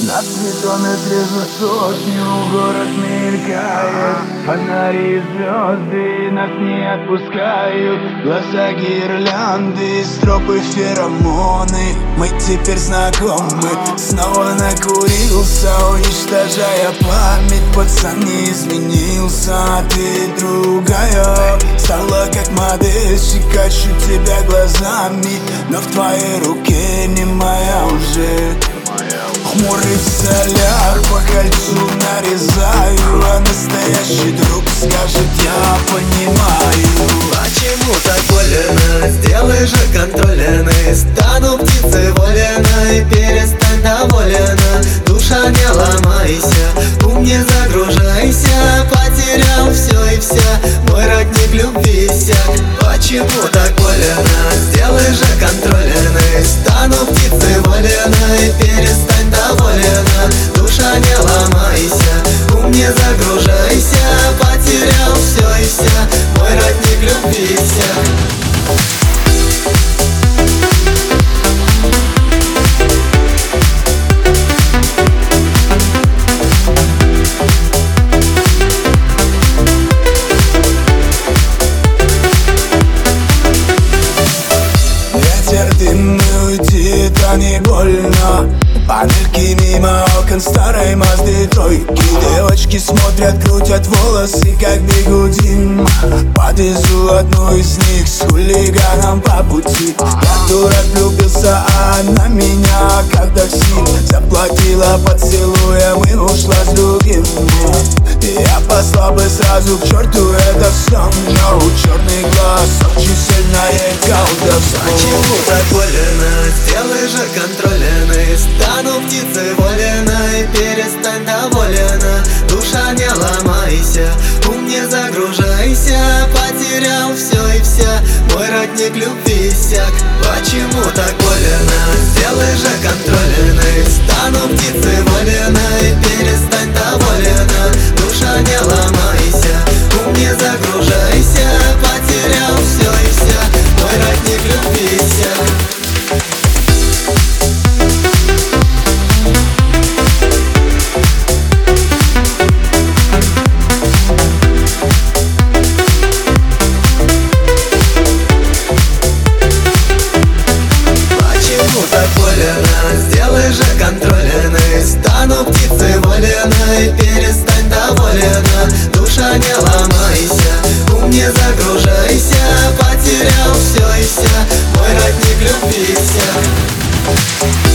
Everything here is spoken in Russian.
На светометре за сотню город мелькает, фонари и звезды нас не отпускают. Глаза гирлянды, стропы феромоны. Мы теперь знакомы. Снова накурился, уничтожая память. Пацан не изменился, а ты другая. Стала как модельщик, ищу тебя глазами, но в твоей руке не моя уже. Хмурый соляр по кольцу нарезаю, а настоящий друг скажет: я понимаю. Почему так больно? Сделай же контрольный. Стану птицей вольной, перестань довольна. Душа, не ломайся, ум не загружайся. Потерял все и вся, мой родник любви иссяк. Почему так больно? Сделай же контрольный. Стану птицей вольной, перестань довольна. Душа, не ломайся, ум не загружайся. Потерял все и вся, мой родник любви иссяк. Дым и уйти, это не больно. Панельки мимо окон старой Мазды тройки. Девочки смотрят, крутят волосы, как бигуди. Подвезу одну из них с хулиганом по пути. Я дурак влюбился, а она меня как такси. Заплатила поцелуем и ушла с другим. Я послал бы сразу к черту это сон, но черный глаз очень сильное колдовство. Почему так больно? Сделай же контрольный. Стану птицей вольной, перестань довольна. Душа, не ломайся, ум не загружайся. Потерял все и вся, мой родник любви иссяк. Почему так больно? Сделай же контрольный. Стану птицей вольной, перестань довольна. Душа, не ломайся, ум не загружайся. Потерял все и вся, мой родник любви иссяк. Сделай же контрольный. Стану птицей вольной, перестань довольна. Душа, не ломайся, ум не загружайся. Потерял все и вся, мой родник любви иссяк.